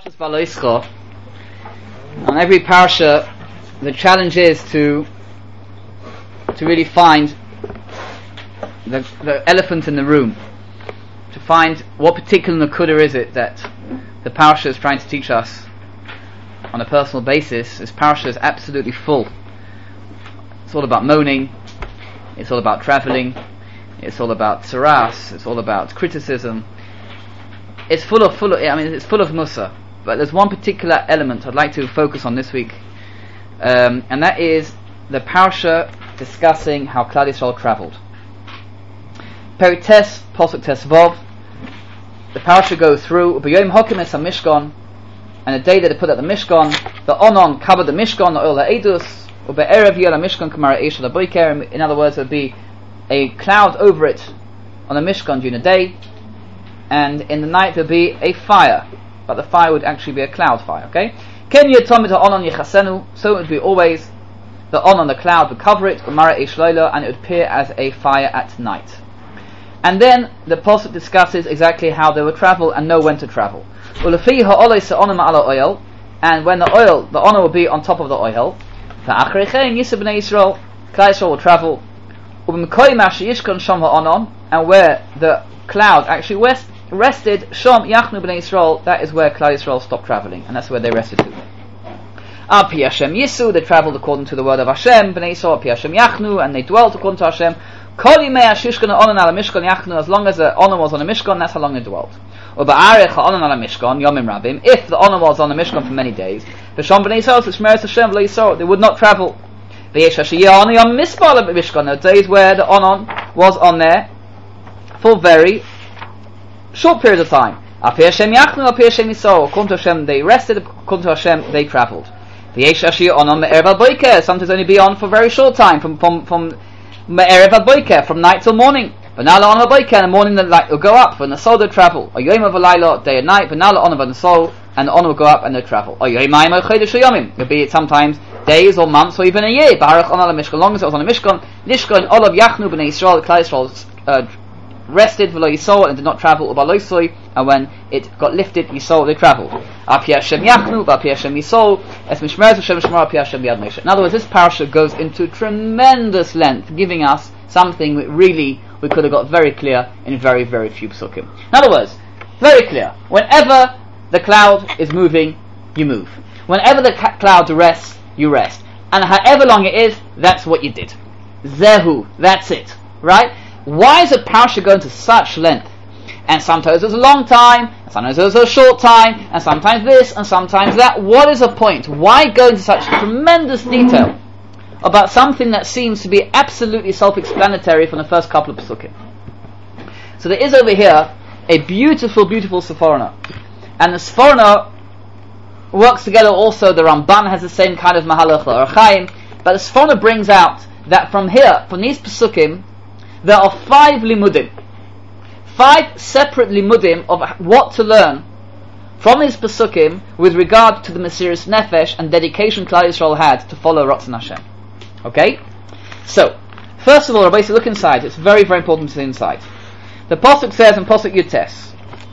Parshas Valoischa, on every parsha, the challenge is to really find the elephant in the room, to find what particular nakuda is it that the parsha is trying to teach us on a personal basis. This parsha is absolutely full. It's all about moaning, it's all about travelling, it's all about saras, it's all about criticism. It's full of Musa, but there's one particular element I'd like to focus on this week, and that is the parsha discussing how Klal Yisrael travelled. Perek Tes, Pasuk Tes Vav, the parsha goes through B'yom Hokim Es HaMishkan, and the day that they put out the Mishkan, the Onon covered the Mishkan, the Oil HaEdus, U'be'erev Yel HaMishkan Kamara Eish HaBoiker. In other words, there would be a cloud over it on the Mishkan during the day, and in the night there would be a fire, but the fire would actually be a cloud fire. Okay, Ken Yotomit HaOnon Yichasenu, so it would be always the Onon, the cloud, would cover it, Umara Eish Loila, and it would appear as a fire at night. And then the Pasuk discusses exactly how they would travel and know when to travel. Ulefi ha'olei se'onim ala oil, and when the honor will be on top of the oil. Va'achreichein yisa b'nei Yisrael, Klal Yisrael will travel. Ub'mkoyim asher yishkon sham ha'onon, and where the cloud actually rested, sham yachnu b'nei Yisrael, that is where Klal Yisrael stopped traveling, and that's where they rested to. Al pi Hashem yisu, they travelled according to the word of Hashem. B'nei Yisrael al pi Hashem yachnu, and they dwelt according to Hashem. Kol yimei ashishkon ha'onon ala mishkan yachnu, as long as the honor was on the Mishkan, that's how long they dwelt. Uba'arech ha'onon ala mishkan yomim rabim, if the honor was on the Mishkan for many days, v'sham b'nei Yisrael s'shmeres Hashem v'lo Yisrael, they would not travel. V'yesh asher ya'onu yom mispal mishkan, the days where the honor was on there for very short period of time. Api Hashem yachnu, api Hashem Yisrael, according to Hashem they rested, according to Hashem they travelled. V'yesh asher ya'onu me'erev ad boiker, sometimes only be on for a very short time, from me'erev ad boiker, from night till morning. V'nala on ad boiker, in the morning the light will go up, and the soul will travel. Or yom v'layla, day and night, v'nala on ad the soul, and the honor will go up and they'll travel. Or yomayim or chodesh yomim, it'll be sometimes days or months or even a year. B'harach on ala mishkan, long as it was on the Mishkan, Nishkan olav yachnu b'nei Yisrael, Klal Yisrael rested v'lo Yisrael and did not travel, u'baloisoi, and when it got lifted, Yisrael, they travelled. Api Hashem yachnu, v'api Hashem Yisrael, es mishmeres Hashem shmar api Hashem b'yad Moshe. In other words, this parasha goes into tremendous length, giving us something that really we could have got very clear in very, very few psukim. In other words, very clear. Whenever the cloud is moving, you move. Whenever the cloud rests, you rest. And however long it is, that's what you did. Zehu, that's it. Right? Why is a parasha going to such length? And sometimes it's a long time, and sometimes it's a short time, and sometimes this, and sometimes that. What is the point? Why go into such tremendous detail about something that seems to be absolutely self-explanatory from the first couple of psukim? So there is over here a beautiful, beautiful Sephorah. And the Sephorah works together also, the Ramban has the same kind of Mahalach, the Or Chaim, but the Sephorah brings out that from here, from these psukim, there are 5 limudim. 5 separate limudim of what to learn from these psukim with regard to the Mesiras Nefesh and dedication Klal Yisrael had to follow Ratzon Hashem. Okay? So, first of all, Rabbi, look inside. It's very, very important to see inside. The Pasuk says in Pasuk Yutes,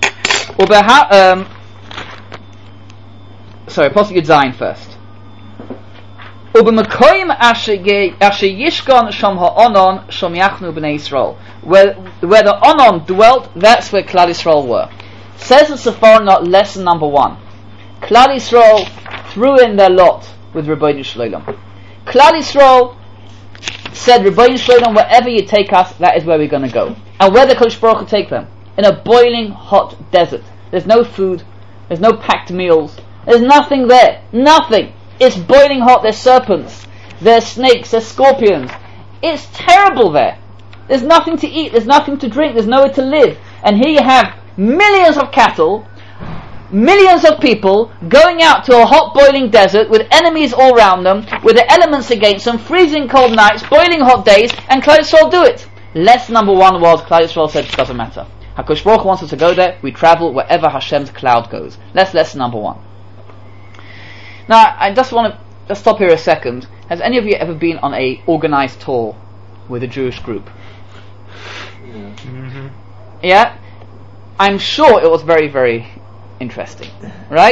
Pasuk Yud Zayin first. Ub'mekoyim asher yishkon sham ha'onon sham yachnu b'nei Yisrael. Where the onon dwelt, that's where Klal Yisrael were. Says the Sephorah, lesson number 1. Klal Yisrael threw in their lot with Rebbeinu Shloim. Klal Yisrael said, Rebbeinu Shloim, wherever you take us, that is where we're going to go. And where the Kodesh Baruch Hu take them? In a boiling hot desert. There's no food, there's no packed meals, there's nothing there. Nothing. It's boiling hot, there's serpents, there's snakes, there's scorpions. It's terrible there. There's nothing to eat, there's nothing to drink, there's nowhere to live. And here you have millions of cattle, millions of people going out to a hot boiling desert with enemies all around them, with the elements against them, freezing cold nights, boiling hot days, and Klal Yisrael do it. Lesson number 1 was, Klal Yisrael said it doesn't matter. HaKadosh Baruch Hu wants us to go there, we travel wherever Hashem's cloud goes. That's lesson number 1. Now, I just want to stop here a second. Has any of you ever been on a organised tour with a Jewish group? Yeah. Yeah? I'm sure it was very, very interesting. Right?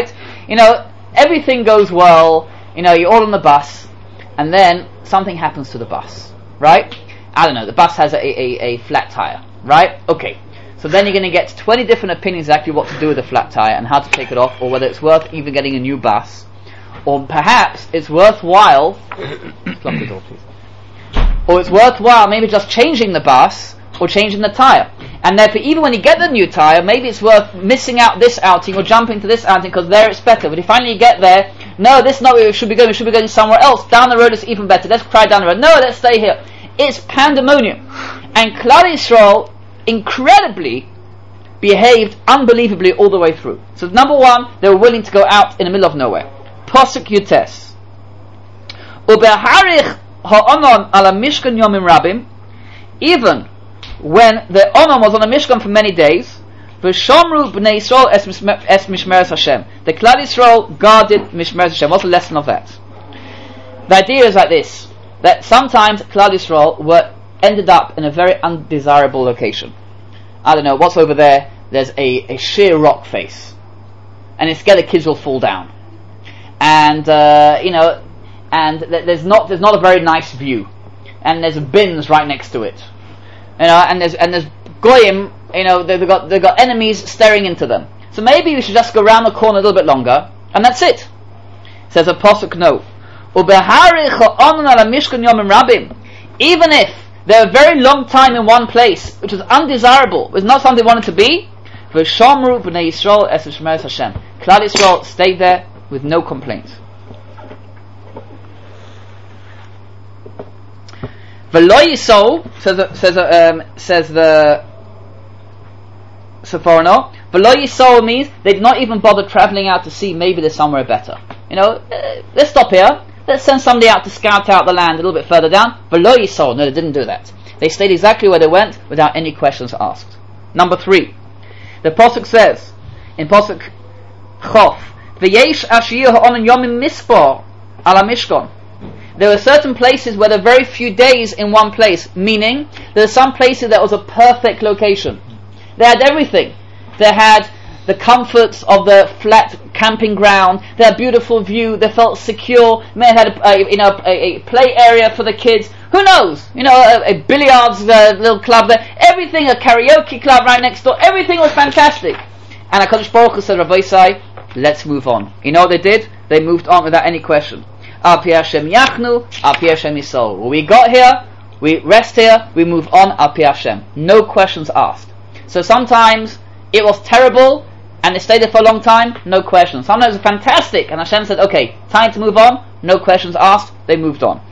everything goes well, you're all on the bus, and then something happens to the bus, right? I don't know, the bus has a flat tire, right? Okay, so then you're going to get 20 different opinions exactly what to do with the flat tire and how to take it off, or whether it's worth even getting a new bus, or perhaps it's worthwhile lock the door please, or it's worthwhile maybe just changing the bus or changing the tire. And therefore, even when you get the new tire, maybe it's worth missing out this outing or jumping to this outing because there it's better. But if you finally get there, no, this is not where we should be going. We should be going somewhere else. Down the road is even better. Let's try down the road. No, let's stay here. It's pandemonium. And Klal Yisrael incredibly behaved unbelievably all the way through. So number one, they were willing to go out in the middle of nowhere. Posuk Yutes. Ubeharich ha'onon ala mishkan yomim rabim. Even when the Onom was on the Mishkan for many days, v'shomru b'nei Yisrael es mishmeres Hashem. The Klal Yisrael guarded mishmeres Hashem. What's the lesson of that? The idea is like this: that sometimes Klal Yisrael ended up in a very undesirable location. I don't know what's over there. There's a sheer rock face, and it's scared the kids will fall down. And and there's not a very nice view, and there's bins right next to it. And there's goyim, they've got enemies staring into them. So maybe we should just go around the corner a little bit longer, and that's it. Says a posuk, no. Even if they're a very long time in one place, which was undesirable, was not something they wanted to be, Klal Yisrael stayed there with no complaint. V'lo yisol, says the Sephorno, V'lo yisol means they did not even bother travelling out to see maybe there's somewhere better. Let's stop here. Let's send somebody out to scout out the land a little bit further down. V'lo yisol, no, they didn't do that. They stayed exactly where they went without any questions asked. Number 3, the Posuk says in Posuk Chof, V'yesh ashir ha'onon yomim mispor ala mishkon. There were certain places where there were very few days in one place, meaning there were some places that was a perfect location. They had everything. They had the comforts of the flat camping ground. They had a beautiful view. They felt secure. They had a play area for the kids. Who knows? A billiards little club there. Everything, a karaoke club right next door. Everything was fantastic. And HaKadosh Baruch Hu said, Rabbi Isai, let's move on. You know what they did? They moved on without any question. Al pi Hashem yachnu, al pi Hashem yisol. When we got here, we rest here, we move on al pi Hashem. No questions asked. So sometimes it was terrible, and they stayed there for a long time, no questions. Sometimes it was fantastic, and Hashem said, okay, time to move on, no questions asked, they moved on.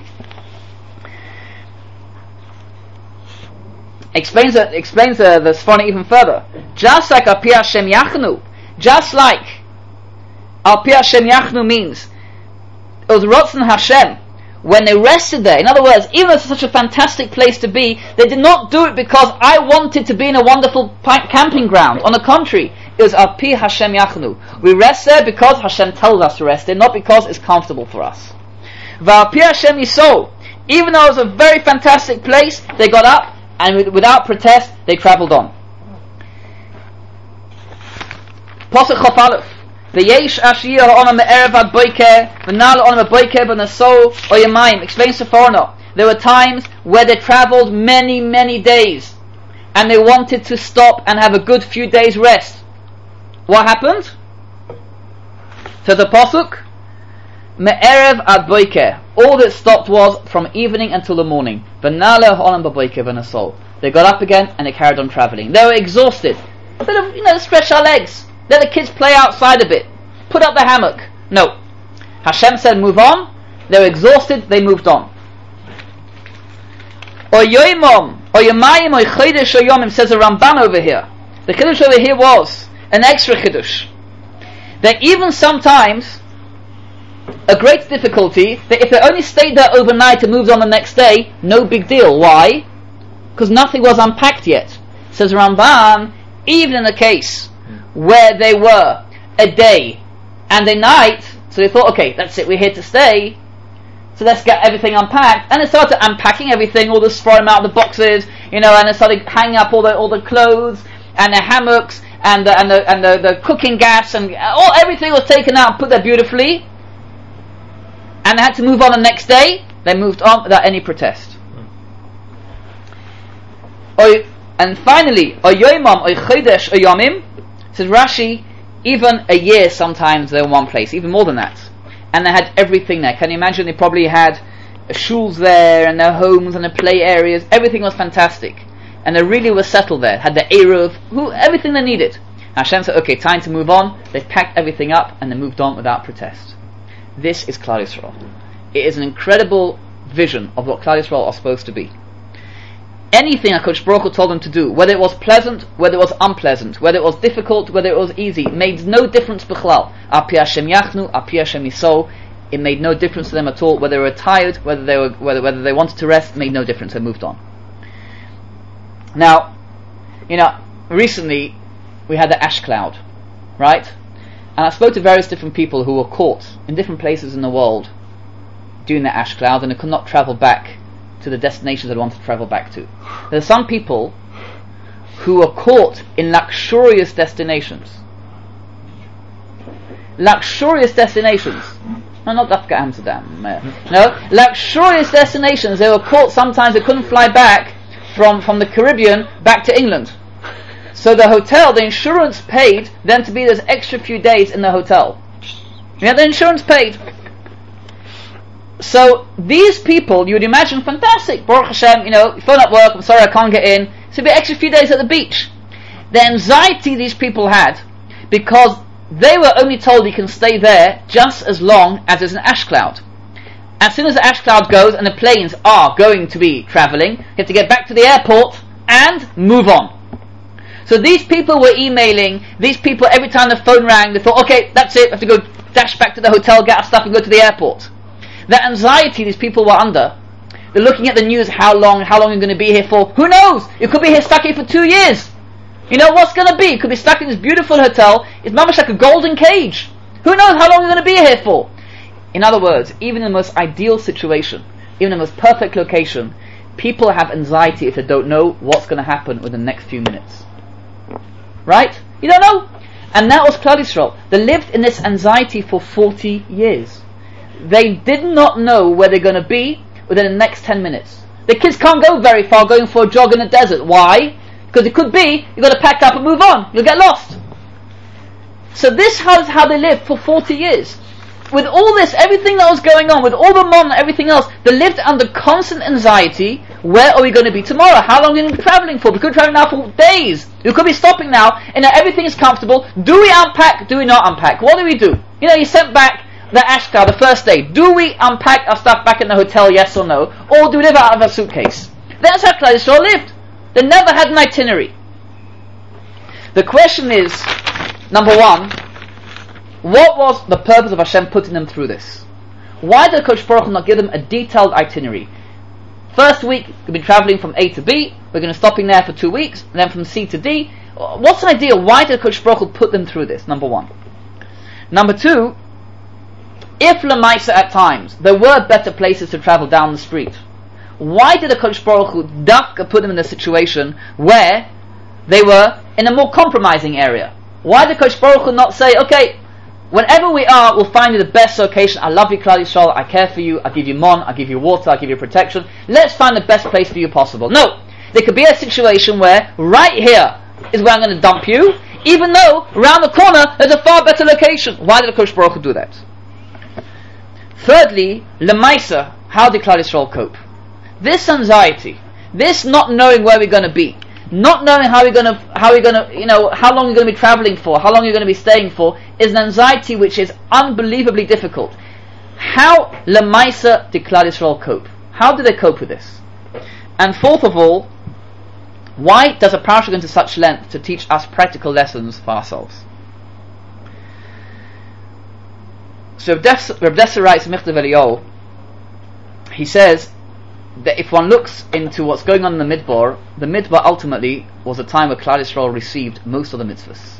Explains the Sforno even further. Just like al pi Hashem yachnu, just like al pi Hashem yachnu means it was Ratzon Hashem when they rested there. In other words, even though it's such a fantastic place to be, they did not do it because I wanted to be in a wonderful camping ground. On the contrary, it was Al Pi Hashem Yachnu. We rest there because Hashem tells us to rest there, not because it's comfortable for us. V'Al Pi Hashem Yisol, even though it was a very fantastic place, they got up and without protest, they travelled on. Posuk Chof Aleph. V'yesh ashir ha'onom me'erev ad boiker v'nal ha'onom boiker b'naso o yamayim. Explains Sephorno. There were times where they travelled many, many days, and they wanted to stop and have a good few days rest. What happened? So the Posuk, me'erev ad boiker. All that stopped was from evening until the morning. V'nal ha'onom boiker b'naso. They got up again and they carried on travelling. They were exhausted. Stretch our legs. Let the kids play outside a bit. Put up the hammock. No. Hashem said move on. They were exhausted. They moved on. Or yoimom, or yomayim, or chodesh, or yomim, says a Ramban over here. The chiddush over here was an extra chiddush. That even sometimes, a great difficulty, that if they only stayed there overnight and moved on the next day, no big deal. Why? Because nothing was unpacked yet. Says Ramban, even in the case where they were a day and a night, so they thought, okay, that's it, we're here to stay, so let's get everything unpacked. And they started unpacking everything, all the Sforim out of the boxes, and they started hanging up all the clothes and the hammocks and the cooking gas and everything was taken out and put there beautifully, and they had to move on the next day. They moved on without any protest. And finally, says Rashi, even a year sometimes they're in one place, even more than that. And they had everything there. Can you imagine? They probably had shuls there, and their homes, and their play areas. Everything was fantastic. And they really were settled there. Had the Eruv, everything they needed. And Hashem said, okay, time to move on. They packed everything up, and they moved on without protest. This is Klal Yisrael. It is an incredible vision of what Klal Yisrael are supposed to be. Anything HaKadosh Baruch Hu told them to do, whether it was pleasant, whether it was unpleasant, whether it was difficult, whether it was easy, made no difference b'chlal. Api Hashem yachnu, api Hashem yisol. It made no difference to them at all. Whether they were tired, whether they wanted to rest, made no difference. They moved on. Now, recently we had the ash cloud, right? And I spoke to various different people who were caught in different places in the world during the ash cloud, and they could not travel back to the destinations they wanted to travel back to. There are some people who are caught in luxurious destinations. Luxurious destinations. No, not Dafka Amsterdam. No, luxurious destinations. They were caught sometimes, they couldn't fly back from the Caribbean back to England. So the hotel, the insurance paid them to be those extra few days in the hotel. Yeah, the insurance paid. So these people, you would imagine, fantastic, Baruch Hashem, phone at work, I'm sorry I can't get in, so be extra few days at the beach. The anxiety these people had, because they were only told you can stay there just as long as there's an ash cloud. As soon as the ash cloud goes and the planes are going to be travelling, you have to get back to the airport and move on. So these people were emailing, these people every time the phone rang, they thought, okay, that's it, I have to go dash back to the hotel, get our stuff and go to the airport. The anxiety these people were under, they're looking at the news, how long you're going to be here for, who knows, you could be stuck here for 2 years. You know what's going to be, you could be stuck in this beautiful hotel, it's much like a golden cage. Who knows how long you're going to be here for. In other words, even in the most ideal situation, even in the most perfect location, people have anxiety if they don't know what's going to happen within the next few minutes. Right? You don't know. And that was Klal Yisrael. They lived in this anxiety for 40 years. They did not know where they're going to be within the next 10 minutes. The kids can't go very far going for a jog in the desert. Why? Because it could be, you've got to pack up and move on. You'll get lost. So this is how they lived for 40 years. With all this, everything that was going on, with all the mon and everything else, they lived under constant anxiety. Where are we going to be tomorrow? How long are we going to be travelling for? We could travel now for days. We could be stopping now, and everything is comfortable. Do we unpack? Do we not unpack? What do we do? You sent back the ash cloud the first day. Do we unpack our stuff back in the hotel, yes or no? Or do we live out of a suitcase? That's how Klal Yisrael lived. They never had an itinerary. The question is, number one, what was the purpose of Hashem putting them through this? Why did HaKadosh Baruch Hu not give them a detailed itinerary? First week, we've been travelling from A to B, we're going to stop in there for 2 weeks, and then from C to D. What's the idea? Why did HaKadosh Baruch Hu put them through this? Number one. Number two, if Lamaisa at times there were better places to travel down the street, why did HaKadosh Baruch Hu put them in a situation where they were in a more compromising area? Why did HaKadosh Baruch Hu not say, okay, whenever we are, we'll find you the best location. I love you, Klal Yisrael. I care for you. I give you mon. I give you water. I give you protection. Let's find the best place for you possible. No, there could be a situation where right here is where I'm going to dump you, even though around the corner there's a far better location. Why did HaKadosh Baruch Hu do that? Thirdly, Lemaisa, how did Klal Yisrael cope? This anxiety, this not knowing where we're going to be, not knowing how long you're going to be traveling for, how long you're going to be staying for, is an anxiety which is unbelievably difficult. How Lemaisa did Klal Yisrael cope? How did they cope with this? And fourth of all, why does a parasha go into such length to teach us practical lessons for ourselves? So Reb Dessa writes in Michtav Eliyahu, he says that if one looks into what's going on in the Midbar ultimately was a time where Klal Yisrael received most of the mitzvahs.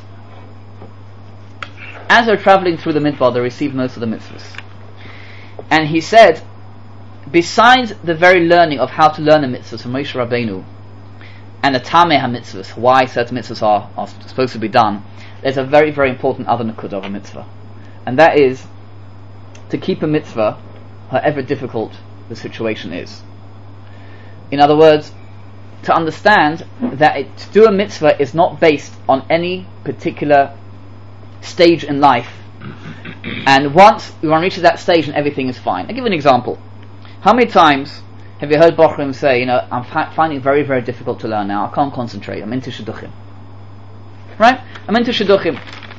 As they're travelling through the Midbar, they received most of the mitzvahs. And he said, besides the very learning of how to learn the mitzvahs from Moshe Rabbeinu, and the Tameh HaMitzvahs, why certain mitzvahs are supposed to be done, there's a very, very important other nakuda of a mitzvah. And that is to keep a mitzvah, however difficult the situation is. In other words, to understand that to do a mitzvah is not based on any particular stage in life, and once one reaches that stage and everything is fine. I'll give you an example. How many times have you heard Bochrim say, I'm finding it very, very difficult to learn now, I can't concentrate, I'm into Shidduchim. Right? I'm into Shidduchim.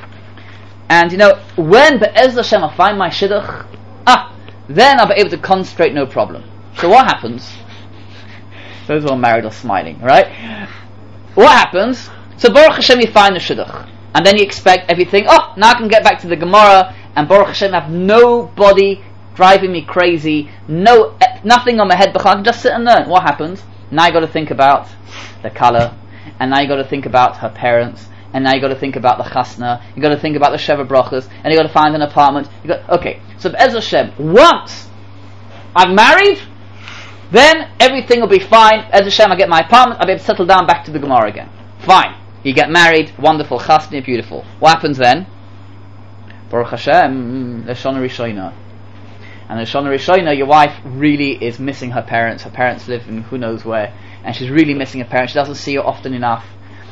And when Be'ez Hashem I find my Shidduch, then I'll be able to concentrate no problem. So what happens? Those who are married are smiling, right? What happens? So Baruch Hashem you find the Shidduch. And then you expect everything, now I can get back to the Gemara, and Baruch Hashem have nobody driving me crazy, nothing on my head, but I can just sit and learn. What happens? Now you got to think about the color, and now you got to think about her parents, and now you got to think about the chasna, you got to think about the Sheva Brachas, and you got to find an apartment. So Be'ez Hashem, once I'm married, then everything will be fine. Be'ez Hashem, I get my apartment, I'll be able to settle down back to the Gemara again. Fine. You get married, wonderful, chasna, beautiful. What happens then? Baruch Hashem, Leshon Rishona. And Leshon Rishona, your wife really is missing her parents. Her parents live in who knows where, and she's really missing her parents. She doesn't see you often enough.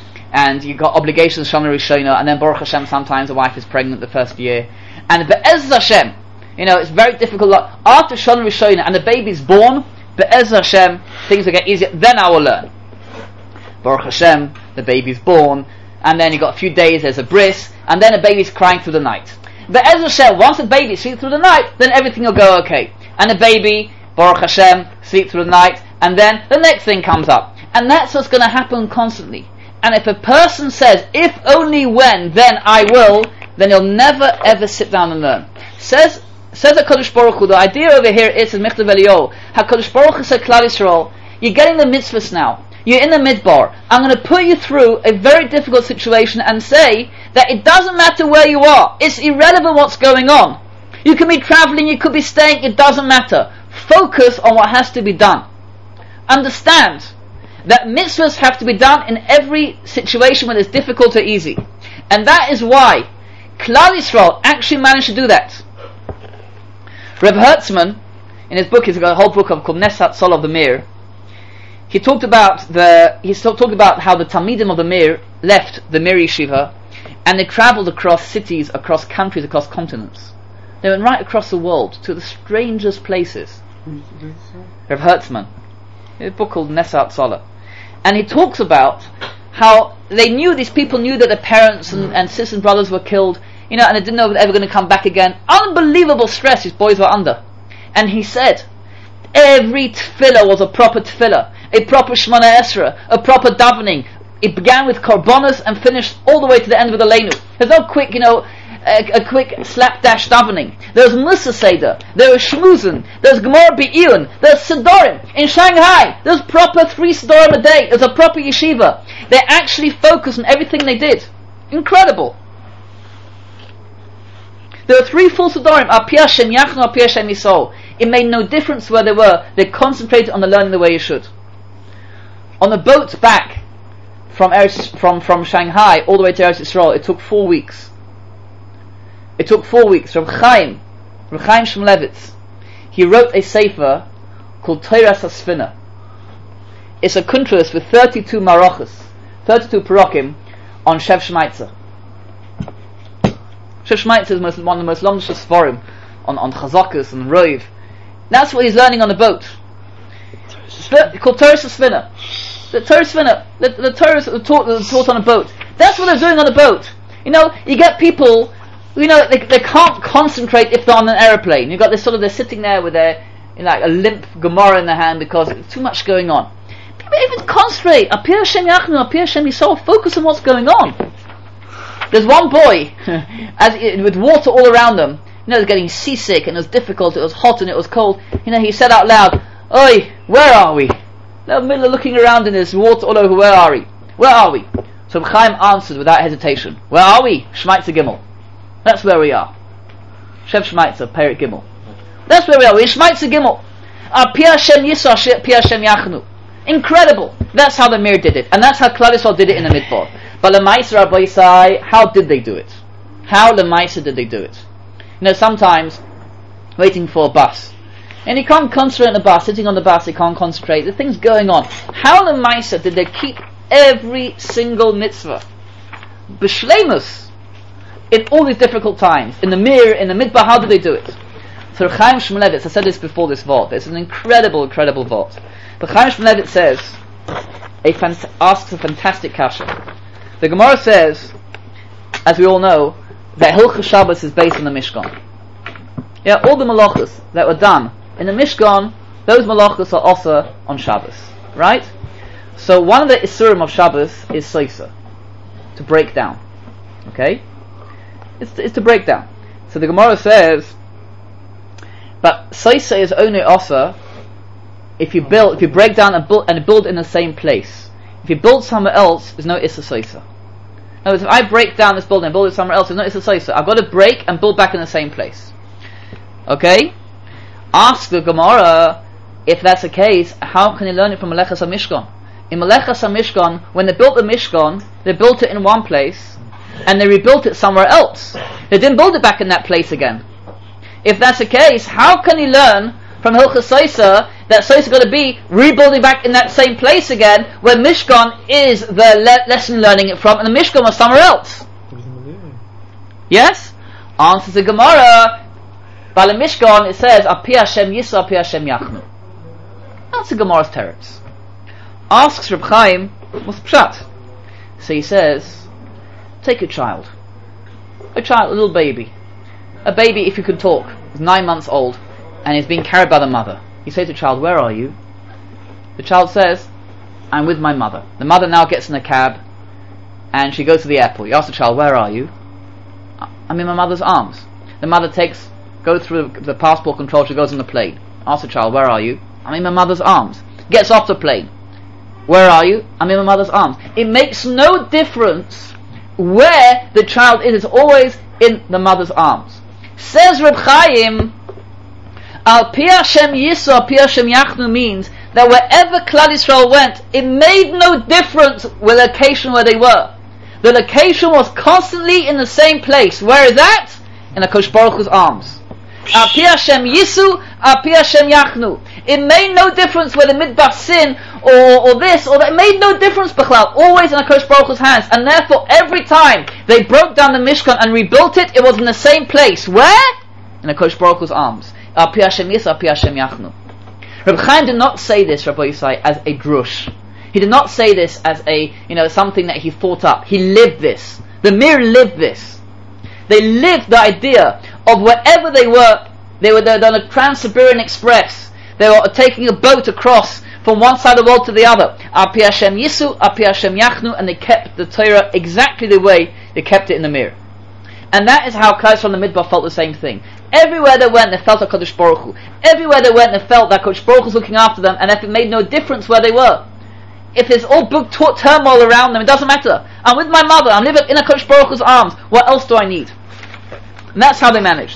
And you've got obligations, Leshon Rishona, and then Baruch Hashem, sometimes the wife is pregnant the first year. And Be'ez Hashem, it's very difficult. After Leshon Rishona and the baby's born, Be'ez Hashem, things will get easier. Then I will learn. Baruch Hashem, the baby's born, and then you got a few days, there's a bris, and then the baby's crying through the night. Be'ez Hashem, once the baby sleeps through the night, then everything will go okay. And the baby, Baruch Hashem, sleeps through the night, and then the next thing comes up. And that's what's going to happen constantly. And if a person says, if only when, then I will, then he'll never ever sit down and learn. Says HaKadosh Baruch Hu, the idea over here is Michtav Eliyahu, HaKadosh Baruch Hu said, Klal Yisrael, you're getting the mitzvahs now. You're in the midbar. I'm going to put you through a very difficult situation and say that it doesn't matter where you are. It's irrelevant what's going on. You can be traveling, you could be staying, it doesn't matter. Focus on what has to be done. Understand that mitzvahs have to be done in every situation when it's difficult or easy. And that is why Klal Yisrael actually managed to do that. Reb Hertzman, in his book, he's got a whole book called Nesat Sol of the Mir. He talked about how the Talmidim of the Mir left the Mir Yeshiva and they travelled across cities, across countries, across continents. They went right across the world to the strangest places. Rav Hertzman, in a book called Nesat Sola. And he talks about how these people knew that their parents and sisters and brothers were killed, and they didn't know if they were ever going to come back again. Unbelievable stress these boys were under. And he said, every tefillah was a proper tefillah. A proper Shemona Esra, a proper davening. It began with Korbanos and finished all the way to the end with Aleinu. There's no quick, a quick slapdash davening. There's Musa Seder, there was Shmuzin, there's Gemara Be'iyun, there's Sidorim. In Shanghai, there's proper 3 Sidorim a day. There's a proper yeshiva. They actually focused on everything they did. Incredible. There were 3 full Sidorim, Api Hashem Yachnu, Api Hashem Yisol. It made no difference where they were. They concentrated on the learning the way you should. On the boat back from Shanghai all the way to Eretz Yisrael, it took 4 weeks. It took 4 weeks. Reb Chaim Shmulevitz, he wrote a sefer called Teiras HaSfina. It's a kuntras with 32 marachas, 32 parokim on Shev Shmaitzer. Shev Shmaitzer is one of the most lomdishas svarim on Chazakas and Rov. That's what he's learning on the boat. Called Teiras HaSfina. The Torah is taught on a boat. That's what they're doing on a boat. You get people, they can't concentrate if they're on an aeroplane. You got this they're sitting there with their, a limp Gemara in their hand because there's too much going on. People even concentrate. Apir Hashem Yachnu, Apir Hashem Yisol. Focus on what's going on. There's one boy, with water all around them. He was getting seasick and it was difficult. It was hot and it was cold. He said out loud, "Oi, where are we?" In the middle of looking around in this water all over, where are we? Where are we? So Chaim answered without hesitation, where are we? Shmaitzer Gimel. That's where we are. Shev Shmaitzer, Perik Gimel. That's where we are. We're Shmaitzer Gimel. Pi Hashem Yisra, Pi Hashem Yachnu. Incredible. That's how the Mir did it, and that's how Klal Yisrael did it in the Midbar. But Lemaisa Rabbi Yisai, how did they do it? How Lemaisa did they do it? You know, sometimes waiting for a bus, and you can't concentrate on the bus. Sitting on the bus, you can't concentrate. The thing's going on. How Lemaisa did they keep every single mitzvah b'shleimus in all these difficult times? In the Mir, in the Midbar, how did they do it? So Chaim Shmulevitz, I said this before this Vod. It's an incredible Vod. But Chaim Shmulevitz says, asks a fantastic kasha. The Gemara says, as we all know, that Hilchos Shabbos is based on the Mishkan. Yeah, all the malachos that were done in the Mishkan, those malachos are also on Shabbos, right? So one of the isurim of Shabbos is soisa, to break down. Okay, it's to break down. So the Gemara says, but soisa is only also if you break down and build in the same place. If you build somewhere else, there's no issa soisa. In other words, if I break down this building and build it somewhere else, there's no issa soisa. I've got to break and build back in the same place. Okay? Ask the Gemara, if that's the case, how can you learn it from Melechas HaMishkan? In Melechas HaMishkan, when they built the Mishkan, they built it in one place, and they rebuilt it somewhere else. They didn't build it back in that place again. If that's the case, how can you learn from Hilchos Soisa that Soisa got to be rebuilding back in that same place again, where Mishkan is the lesson learning it from, and the Mishkan was somewhere else? Yes? Answers the Gemara. By the Mishkan it says, Api Hashem Yisa, Api Hashem Yachnu. That's the Gemara's teretz. Asks Reb Chaim, what's the pshat? So he says, take a child, a little baby. A baby, if you could talk, is 9 months old, and is being carried by the mother. You say to the child, where are you? The child says, I'm with my mother. The mother now gets in a cab, and she goes to the airport. You ask the child, where are you? I'm in my mother's arms. The mother goes through the passport control, she goes on the plane. Ask the child, where are you? I'm in my mother's arms. Gets off the plane. Where are you? I'm in my mother's arms. It makes no difference where the child is. It's always in the mother's arms. Says Reb Chaim, Al Pi Hashem Yisro, Al Pi Hashem Yachnu means that wherever Klal Yisrael went, it made no difference with the location where they were. The location was constantly in the same place. Where is that? In HaKadosh Baruch Hu's arms. Al Pi Hashem Yisu, Al Pi Hashem Yachnu. It made no difference whether Midbar Sin or this or that. It made no difference, Bechlal. Always in HaKadosh Baruch Hu's hands. And therefore, every time they broke down the Mishkan and rebuilt it, it was in the same place. Where? In HaKadosh Baruch Hu's arms. Al Pi Hashem Yisu, Al Pi Hashem Yachnu. Reb Chaim did not say this, Rabbi Yisai, as a drush. He did not say this as a, something that he thought up. He lived this. The Mir lived this. They lived the idea of wherever they were on a Trans-Siberian Express. They were taking a boat across from one side of the world to the other. Al Pi Hashem Yisu, Al Pi Hashem Yachnu, and they kept the Torah exactly the way they kept it in the Mir. And that is how Klal Yisrael in the Midbar felt the same thing. Everywhere they went, they felt HaKadosh Baruch Hu. Everywhere they went, they felt that HaKadosh Baruch Hu was looking after them, and if it made no difference where they were. If there's all big turmoil around them, it doesn't matter. I'm with my mother, I'm living in HaKadosh Baruch Hu's arms. What else do I need? And that's how they managed.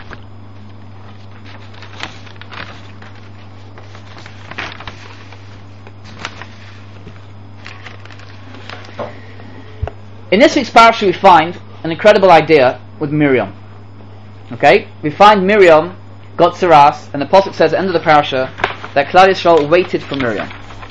In this week's parasha we find an incredible idea with Miriam. Okay? We find Miriam got Saras, and the Pasuk says at the end of the parasha that Klal Yisrael waited for Miriam.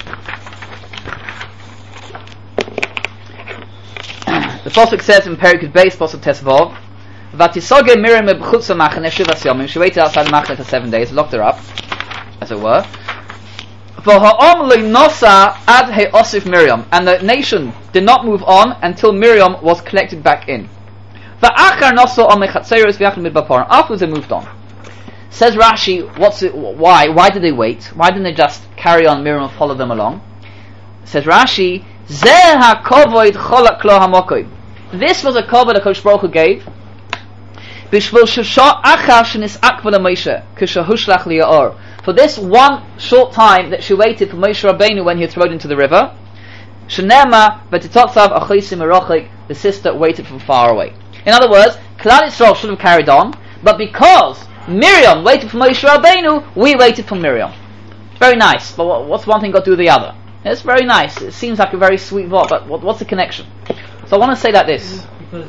The Pasuk says in Perikut Beis, Pasuk Tesvav, Vatisoge Miriam b'chutz ha'machane shivas yomim. She waited outside the machane for 7 days, locked her up, as it were. V'ha'om le'nosa ad he'osif Miriam, and the nation did not move on until Miriam was collected back in. V'achar noso on mechatzeros v'yachal midbar. Afterwards they moved on. Says Rashi, why? Why did they wait? Why didn't they just carry on Miriam and follow them along? Says Rashi, Zeh ha'kovoid cholak lo ha'mokoy. This was a kovod that HaKadosh Baruch Hu gave. Bishvil shusha achar shenis'ak v'la Moshe k'shahushlach li'or. For this one short time that she waited for Moshe Rabbeinu when he was thrown into the river, Shenema v'titotzav achosim erochik, the sister waited from far away. In other words, Klal Yisrael should have carried on, but because Miriam waited for Moshe Rabbeinu, we waited for Miriam. Very nice, but what's one thing got to do with the other? It's very nice. It seems like a very sweet thought, but what's the connection? So I want to say like this.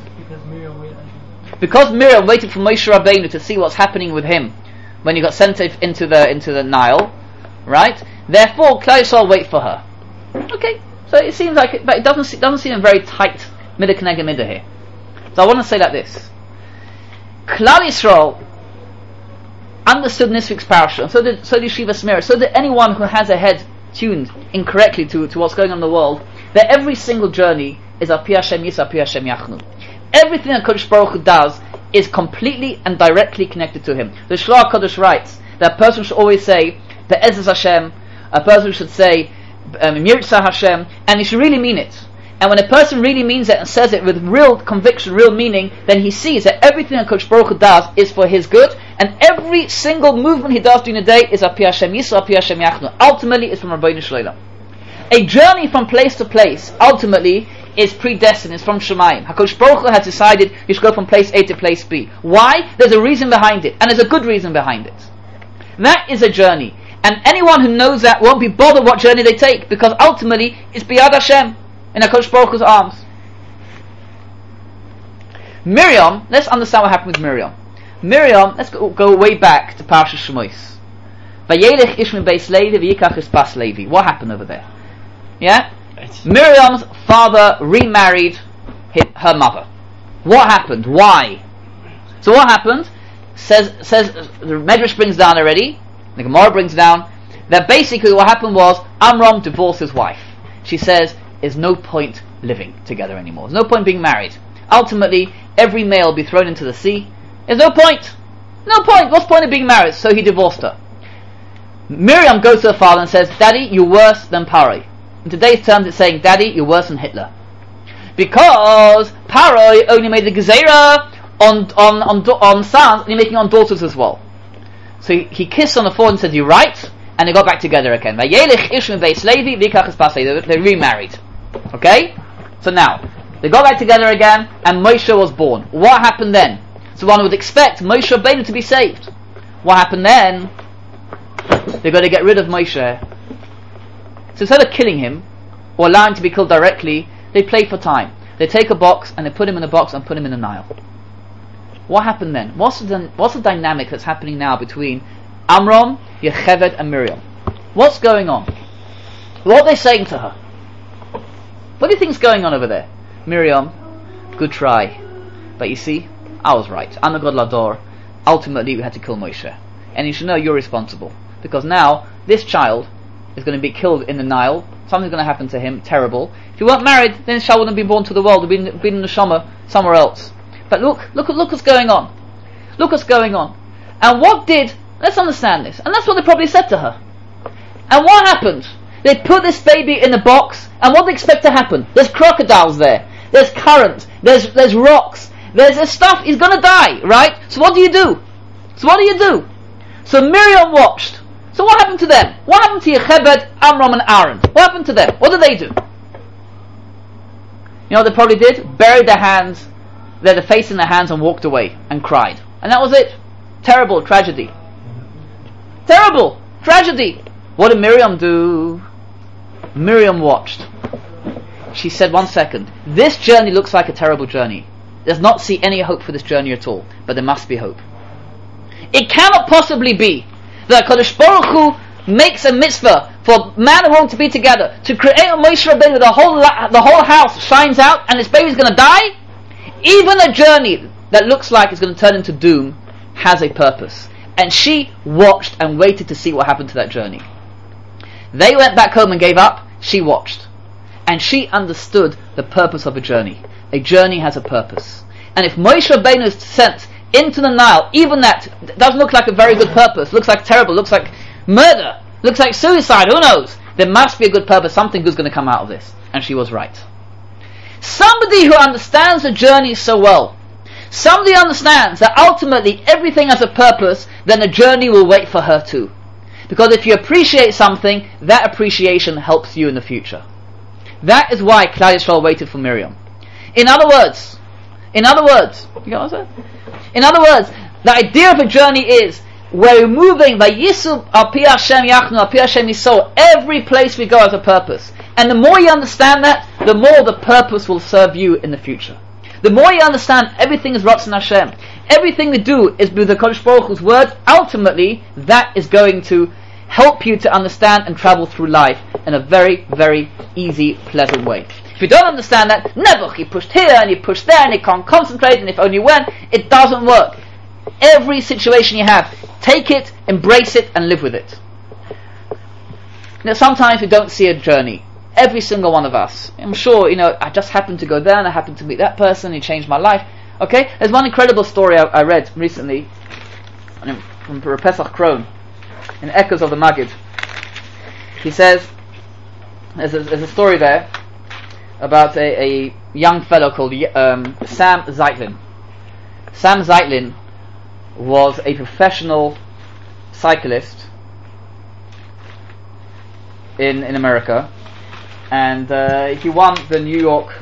Because Miriam waited for Moshe Rabbeinu to see what's happening with him when he got sent into the Nile, right? Therefore, Klal Yisrael wait for her. Okay, so it seems like it, but it doesn't seem a very tight midah k'neged midah here. So I want to say like this. Klal Yisrael understood this week's parasha, and so did Yeshivas Mir, so did anyone who has a head tuned incorrectly to what's going on in the world, that every single journey is Api Hashem Yis, Api Hashem Yachnu. Everything that Kodesh Baruch Hu does is completely and directly connected to him. The Shloah Kodesh writes that a person should always say Be'ezus Hashem, a person should say Mirza Hashem, and he should really mean it. And when a person really means it and says it with real conviction, real meaning, then he sees that everything that Kodesh Baruch Hu does is for his good, and every single movement he does during the day is Api Hashem Yisrael, Api Hashem Yachnu. Ultimately, it's from Rabbeinu Shlomo. A journey from place to place, ultimately, is predestined, it's from Shemayim. HaKadosh Baruch Hu has decided you should go from place A to place B. Why? There's a reason behind it, and there's a good reason behind it. That is a journey. And anyone who knows that won't be bothered what journey they take, because ultimately, it's Biyad Hashem, in HaKadosh Baruch Hu's arms. Miriam, let's understand what happened with Miriam. Miriam, let's go way back to Parashat Shemos. Vayelech ish min beis Levi v'yikach es bas Levi. What happened over there? Yeah? Miriam's father remarried her mother. What happened? Why? So what happened? Says the Medrash brings down already, the Gemara brings down, that basically what happened was Amram divorced his wife. She says, there's no point living together anymore. There's no point being married. Ultimately, every male will be thrown into the sea. There's no point. No point. What's the point of being married? So he divorced her. Miriam goes to her father and says, Daddy, you're worse than Paroi. In today's terms, it's saying, Daddy, you're worse than Hitler. Because Paroi only made the Gezerah on sons, and you're making on daughters as well. So he kissed on the forehead and said, you're right, and they got back together again. They remarried. Okay? So now, they got back together again, and Moshe was born. What happened then? So one would expect Moshe Rabbeinu to be saved. What happened then? They're going to get rid of Moshe. So instead of killing him, or allowing him to be killed directly, they play for time. They take a box, and they put him in a box and put him in the Nile. What happened then? What's the dynamic that's happening now between Amram, Yocheved, and Miriam? What's going on? What are they saying to her? What do you think is going on over there? Miriam, good try. But you see, I was right. I'm a God Lador. Ultimately, we had to kill Moshe. And you should know you're responsible. Because now, this child is going to be killed in the Nile. Something's going to happen to him, terrible. If you weren't married, then this child wouldn't have been born to the world. It would have been in the Neshama somewhere else. But look what's going on. Look what's going on. And let's understand this. And that's what they probably said to her. And what happened? They put this baby in a box, and what do they expect to happen? There's crocodiles there. There's current. There's rocks. There's stuff. He's going to die, right? So what do you do? So Miriam watched. So what happened to them? What happened to Yocheved, Amram, and Aaron? What happened to them? What did they do? You know what they probably did? Buried their hands, their face in their hands, and walked away and cried. And that was it. Terrible tragedy. Terrible tragedy. What did Miriam do? Miriam watched. She said, 1 second. This journey looks like a terrible journey. Does not see any hope for this journey at all. But there must be hope. It cannot possibly be that Kodesh Baruch Hu makes a mitzvah for man and woman to be together, to create a Moshe Rabbeinu, the whole house shines out and this baby's going to die. Even a journey that looks like it's going to turn into doom has a purpose. And she watched and waited to see what happened to that journey. They went back home and gave up. She watched. And she understood the purpose of a journey. A journey has a purpose. And if Moshe Rabbeinu is sent into the Nile, even that doesn't look like a very good purpose, looks like terrible, looks like murder, looks like suicide, who knows? There must be a good purpose, something good's going to come out of this. And she was right. Somebody who understands the journey so well, somebody understands that ultimately everything has a purpose, then the journey will wait for her too. Because if you appreciate something, that appreciation helps you in the future. That is why Klal Yisrael waited for Miriam. In other words, you know what I'm saying? In other words, the idea of a journey is we're moving by Yisub Api Hashem Yachnu, Api Hashem Yisrael. Every place we go has a purpose. And the more you understand that, the more the purpose will serve you in the future. The more you understand everything is Ratzon Hashem, everything we do is with the Kodesh Baruch Hu's word, ultimately that is going to help you to understand and travel through life in a very, very easy, pleasant way. If you don't understand that, never, he pushed here and he pushed there and he can't concentrate, and if only when, it doesn't work. Every situation you have, take it, embrace it, and live with it. Sometimes we don't see a journey. Every single one of us. I'm sure, I just happened to go there and I happened to meet that person, he changed my life. Okay? There's one incredible story I read recently from Pesach Kron in Echoes of the Maggid. He says, there's a story there about a young fellow called Sam Zeitlin. Sam Zeitlin was a professional cyclist in America, and he won the New York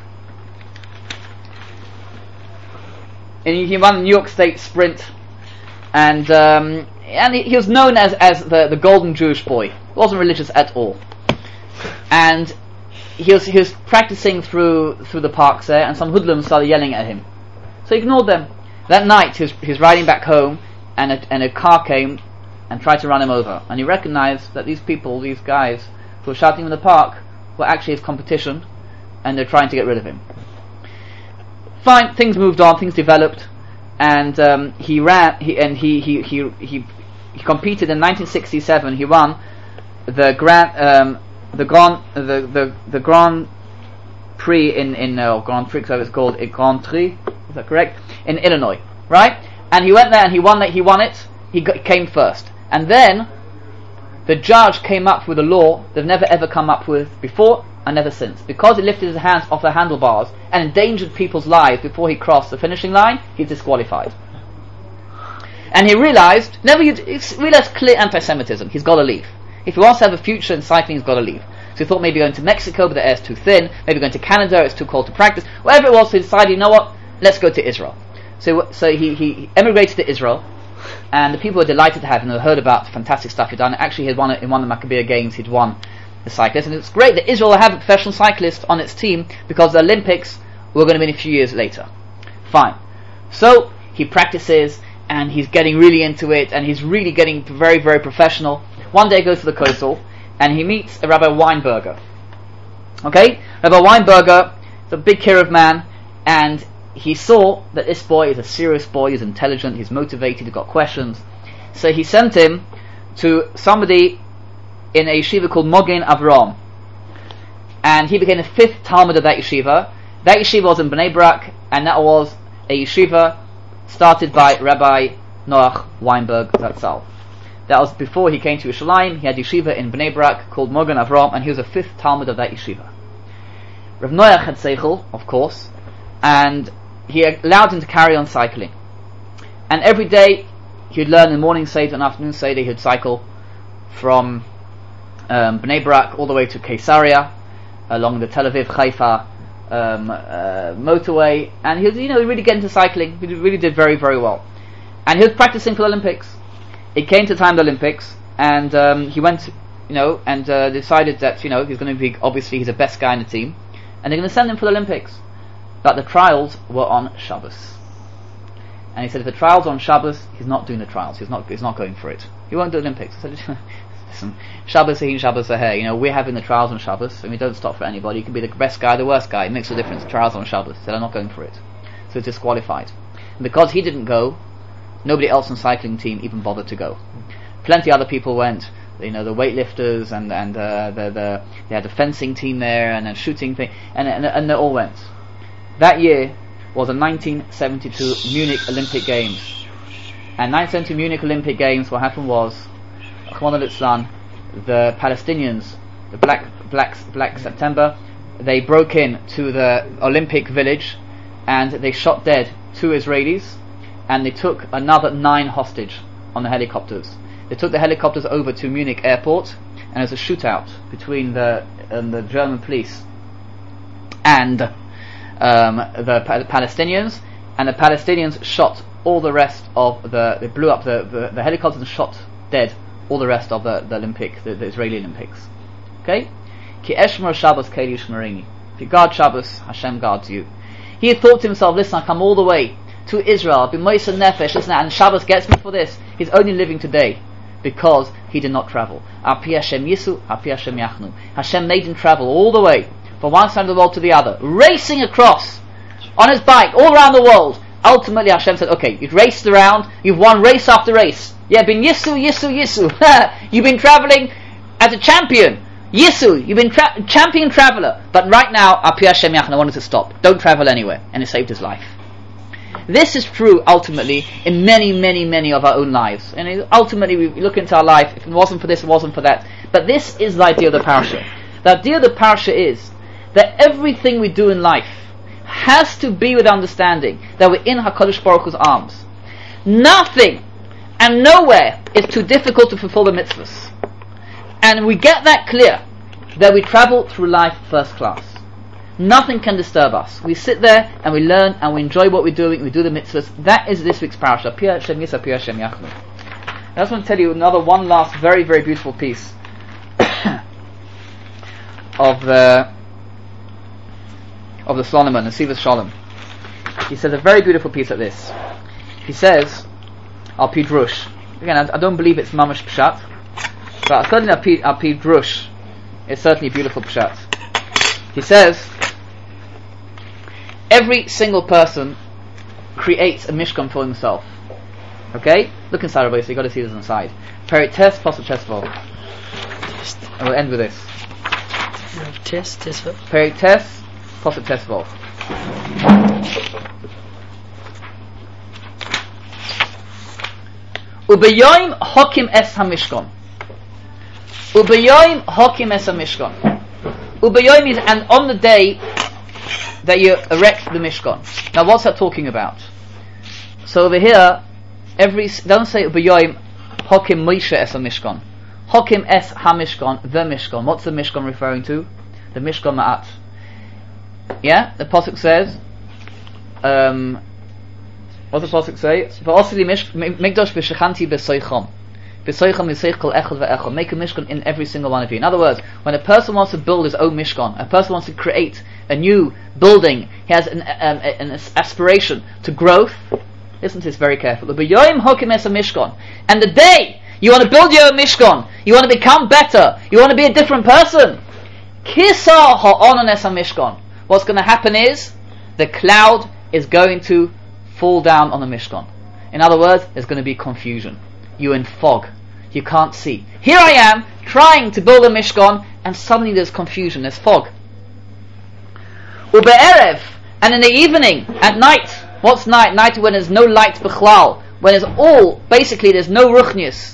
State Sprint, and he was known as the golden Jewish boy. He wasn't religious at all, and he was practicing through the parks there, and some hoodlums started yelling at him, so he ignored them. That night he was riding back home, and a car came and tried to run him over, and he recognized that these guys who were shouting in the park were actually his competition, and they're trying to get rid of him. Fine, things moved on, things developed, and he competed in 1967. He won the Grand Prix Grand Prix, so it's called a Grand Prix. Is that correct? In Illinois, right? And he went there and he won it. He came first, and then the judge came up with a law they've never ever come up with before and never since. Because he lifted his hands off the handlebars and endangered people's lives before he crossed the finishing line, he's disqualified. And he realized clear anti-Semitism. He's got to leave. If he wants to have a future in cycling, he's got to leave. So he thought maybe going to Mexico, but the air's too thin. Maybe going to Canada, it's too cold to practice. Whatever it was, he decided, you know what? Let's go to Israel. So he emigrated to Israel, and the people were delighted to have him. They heard about the fantastic stuff he'd done. Actually, he had won it in one of the Maccabeah Games. He'd won the cyclist, and it's great that Israel will have a professional cyclist on its team because the Olympics were going to be in a few years later. Fine. So he practices, and he's getting really into it, and he's really getting very, very professional. One day he goes to the Kosel, and he meets a Rabbi Weinberger. Okay? Rabbi Weinberger is a big Kiruv man, and he saw that this boy is a serious boy, he's intelligent, he's motivated, he's got questions. So he sent him to somebody in a yeshiva called Mogen Avram. And he became the 5th Talmud of that yeshiva. That yeshiva was in Bnei Brak, and that was a yeshiva started by Rabbi Noach Weinberg Zatzal. That was before he came to Yerushalayim. He had yeshiva in Bnei Brak called Mogen Avram, and he was the 5th Talmud of that yeshiva. Rav Noach had seichel, of course, and he allowed him to carry on cycling. And every day he would learn in the morning Seder and afternoon Seder. He would cycle from Bnei Brak all the way to Caesarea along the Tel Aviv Haifa motorway, and he was really getting into cycling. He really did very, very well, and he was practicing for the Olympics. It came to the time of the Olympics, and he went and decided that he's going to be, obviously he's the best guy in the team, and they're going to send him for the Olympics. But the trials were on Shabbos, and he said if the trials are on Shabbos, he's not doing the trials. He's not going for it. He won't do the Olympics. I said, listen, Shabbos Ahin, Shabbos Aheh. We're having the trials on Shabbos, and we don't stop for anybody. You can be the best guy, the worst guy. It makes no difference. The trials on Shabbos. He said, I'm not going for it. So he's disqualified. And because he didn't go, nobody else on the cycling team even bothered to go. Plenty other people went. The weightlifters and they had a fencing team there and a shooting thing, and they all went. That year was the 1972 Munich Olympic Games. And 1972 Munich Olympic Games, what happened was, Rahman al-Islam, the Palestinians, the Black September, they broke in to the Olympic village and they shot dead 2 Israelis, and they took another 9 hostage on the helicopters. They took the helicopters over to Munich airport, and there was a shootout between the German police and the Palestinians, and the Palestinians shot all the rest of they blew up the helicopters and shot dead all the rest of the Israeli Olympics. Okay? Ki eshmer Shabbos keli shmerini. If you guard Shabbos, Hashem guards you. He had thought to himself, listen, I come all the way to Israel, I've been moiser nefesh, listen, and Shabbos gets me for this. He's only living today because he did not travel. Api Hashem yisu, api Hashem yachnu. Hashem made him travel all the way from one side of the world to the other, racing across on his bike all around the world. Ultimately Hashem said, okay, you've raced around, you've won race after race. Yeah, been yisu. You've been traveling as a champion. Yisu, you've been champion traveler. But right now, Api Hashem Yachna wanted to stop. Don't travel anywhere. And it saved his life. This is true, ultimately, in many of our own lives. And ultimately, we look into our life, if it wasn't for this, it wasn't for that. But this is the idea of the parasha. The idea of the parasha is that everything we do in life has to be with understanding that we're in HaKadosh Baruch Hu's arms. Nothing and nowhere is too difficult to fulfill the mitzvahs. And we get that clear, that we travel through life first class. Nothing can disturb us. We sit there and we learn and we enjoy what we're doing, we do the mitzvahs. That is this week's parasha. Pi Hashem Yisa, Pi Hashem Yachnu. I just want to tell you one last very, very beautiful piece of the Solomon, the Sivas Shalom. He says a very beautiful piece like this. He says, Al Pi Drush. Again, I don't believe it's Mamash Pshat, but certainly Al Pi Drush is certainly a beautiful Pshat. He says, every single person creates a Mishkan for himself. Okay? Look inside everybody, so you've got to see this inside. Perik Tes, Pasuk Tesvov. And we'll end with this. Perik Tes, Pasuk Tesvov. Ubeyoim Hokim Es HaMishkan. Ubeyoim Hokim Es HaMishkan. Ubeyoim is, and on the day that you erect the Mishkan. Now what's that talking about? So over here, don't say Ubeyoim Hokim Moshe Es HaMishkan. Hokim Es HaMishkan, the Mishkan. What's the Mishkan referring to? The Mishkan Ma'at. Yeah? The Pasuk says, what's the Pasuk say? V'osili Mikdash v'shechanti b'soichom. B'soichom yisech kol echad ve'echad. Make a Mishkan in every single one of you. In other words, when a person wants to build his own Mishkan, a person wants to create a new building, he has an aspiration to growth. Listen to this very carefully. B'yoyim hokim es Mishkan. And the day you want to build your own Mishkan, you want to become better, you want to be a different person, Kisa ha'onon es Mishkan. What's going to happen is the cloud is going to fall down on the Mishkan. In other words, there's going to be confusion. You're in fog. You can't see. Here I am trying to build a Mishkan, and suddenly there's confusion. There's fog. Ube'erev, and in the evening, at night. What's night? Night when there's no light b'chlal. When there's there's no ruchnius.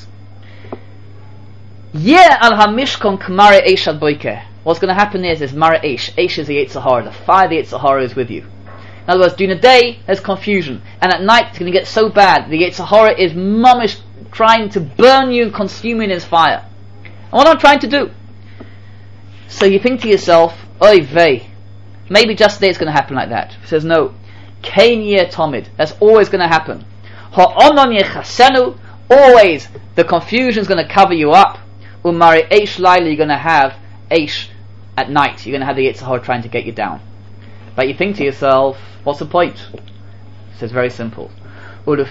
Yeh al ha-Mishkan k'mare eish ad boiker. What's going to happen is there's Mara Eish. Eish is the Yetzer Hara. The fire of the Yetzer Hara is with you. In other words, during the day, there's confusion. And at night, it's going to get so bad. The Yetzer Hara is mamish trying to burn you and consume you in his fire. And what am I trying to do? So you think to yourself, oy vey, maybe just today it's going to happen like that. He says, no. Kain yeh tomid. That's always going to happen. Ha'onon yechasenu. Always, the confusion is going to cover you up. Umari Eish laila, you're going to have Eish at night. You're going to have the Yetzer Hara trying to get you down. But you think to yourself, what's the point? It says very simple. But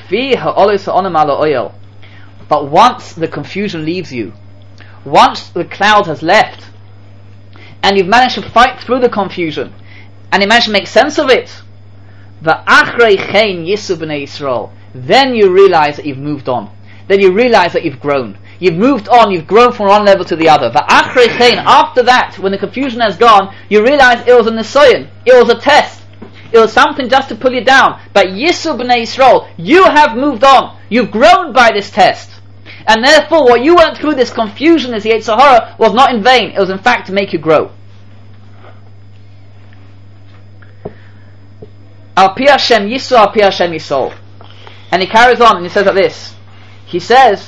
once the confusion leaves you, once the cloud has left, and you've managed to fight through the confusion, and you managed to make sense of it, then you realize that you've moved on. Then you realize that you've grown. You've moved on, you've grown from one level to the other. After that, when the confusion has gone, you realize it was a nisoyan, it was a test, it was something just to pull you down. But Yisu b'nei Yisrael, you have moved on, you've grown by this test. And therefore, what you went through, this confusion, this Yetzer Hara, was not in vain, it was in fact to make you grow. Al pi Hashem Yisrael, al pi Hashem Yisrael. And he carries on and he says like this. He says,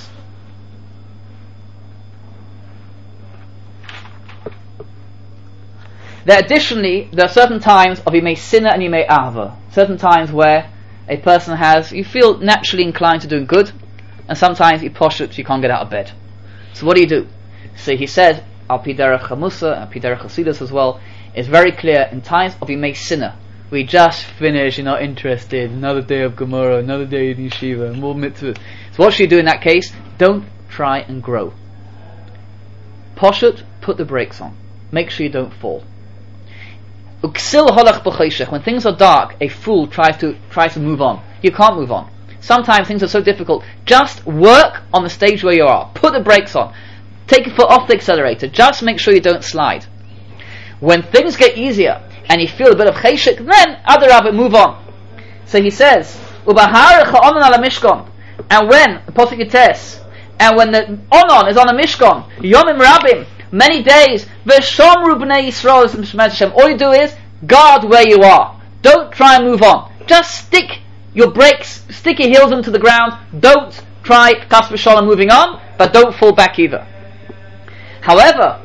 that additionally, there are certain times of Yimei Sinah and Yimei Ahava. Certain times where a person has, you feel naturally inclined to doing good, and sometimes you push it, you can't get out of bed. So what do? So he says, Al Pi Derech HaMusa, Al Pi Derech Hasidus as well, it's very clear in times of Yimei Sinner, we just finish, you're not interested, another day of Gemara, another day of Yeshiva, more mitzvahs. So what should you do in that case? Don't try and grow. Poshut, put the brakes on. Make sure you don't fall. Uksil holach b'choshech. When things are dark, a fool tries to move on. You can't move on. Sometimes things are so difficult. Just work on the stage where you are. Put the brakes on. Take your foot off the accelerator. Just make sure you don't slide. When things get easier and you feel a bit of cheshek, then adarabah, move on. So he says, Ubahar cha'onon ala mishkan. And when the Pasuk Yites, and when the onon is on a mishkan, yomim rabim, many days, v'shomru b'nei Yisrael Mishmet Hashem. All you do is guard where you are. Don't try and move on. Just stick your brakes, stick your heels into the ground. Don't try kas v'shalom moving on, but don't fall back either. However,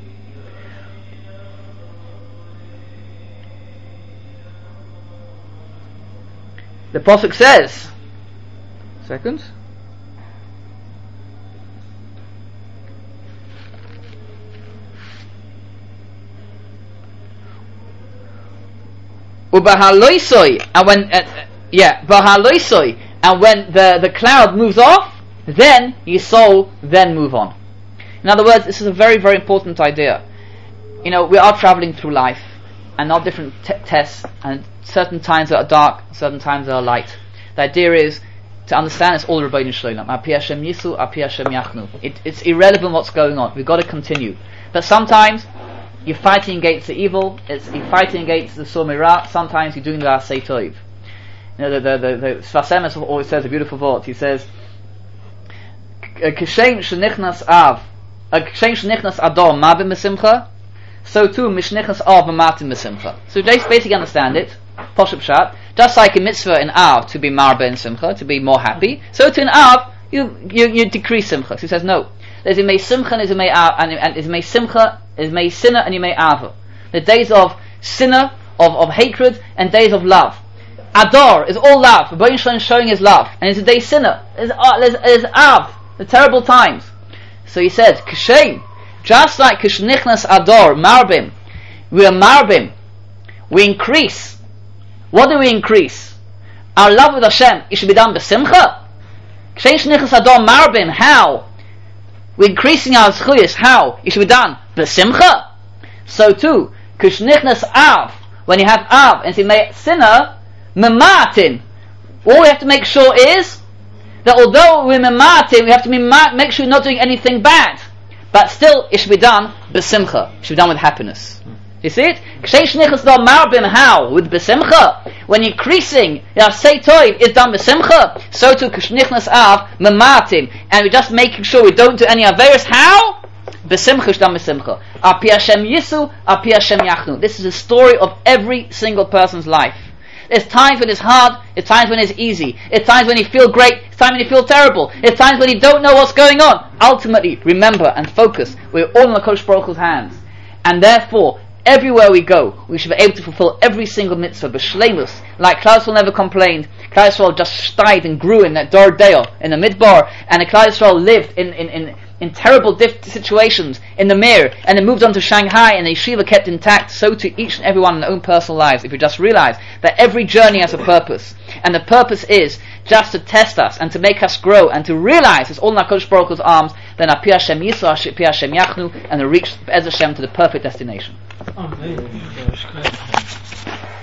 the Pasuk says, second. Ubahaloisoi, and when bahaloisoi, and when the cloud moves off, then Yisol then move on. In other words, this is a very, very important idea. We are traveling through life, and our different tests, and certain times that are dark, certain times that are light. The idea is to understand it's all Rabbeinu Shalom. Api Hashem Yisu, Api Hashem Yachnu. It's irrelevant what's going on. We've got to continue. But sometimes you're fighting against the evil. You're fighting against the Somira. Sometimes you're doing the Asay Tov. The Sfas Emes always says a beautiful word. He says, "Kishem shenichnas av, kishem shenichnas adom mabim mesimcha, so too mishnichnas av matim mesimcha." So just basically understand it. Poshup Pshat. Just like a mitzvah in Av to be marbe and simcha, to be more happy, so too in Av you decrease simcha. So he says no. There's a may simcha and there's a may Av, and there's a may simcha, there's may sinner and you may Ava. The days of sinner, of hatred, and days of love. Ador is all love. Rabbeinu Shalom is showing his love, and it's a day sinner. There's Av, the terrible times. So he says, Kishem, just like Kishnichnas Ador, Marbim, we are Marbim, we increase. What do we increase? Our love with Hashem, it should be done b'simcha. Kishem Shnichnas Ador Marbim, how? We're increasing our zchuyos, how? It should be done b'simcha. So too, Kishnichnas Av, when you have Av, and say sinner, Mematin. All we have to make sure is that although we're mematin, we have to make sure we're not doing anything bad, but still it should be done b'simcha. It should be done with happiness. You see it? How? With b'simcha. When you're increasing, say toiv is done b'simcha. So too k'shnichnas av mematin, and we're just making sure we don't do any averos. How? B'simcha is done b'simcha. Api Hashem Yisu, Api Hashem Yachnu. This is the story of every single person's life. There's times when it's hard, it's times when it's easy, it's times when you feel great, it's times when you feel terrible, it's times when you don't know what's going on. Ultimately, remember and focus, we're all in the HaKadosh Baruch Hu's hands. And therefore, everywhere we go, we should be able to fulfill every single mitzvah, b'shleimus, like Klal Yisrael never complained. Klal Yisrael just stayed and grew in that Dor Deo, in the Midbar, and the Klal Yisrael lived in terrible situations in the Mir, and then moved on to Shanghai, and the yeshiva kept intact. So to each and everyone in their own personal lives, if we just realize that every journey has a purpose, and the purpose is just to test us and to make us grow and to realize it's all in HaKadosh Baruch Hu's arms, then Api Hashem Yisu, Api Hashem Yachnu, and to reach Be'ez Hashem to the perfect destination. Amen.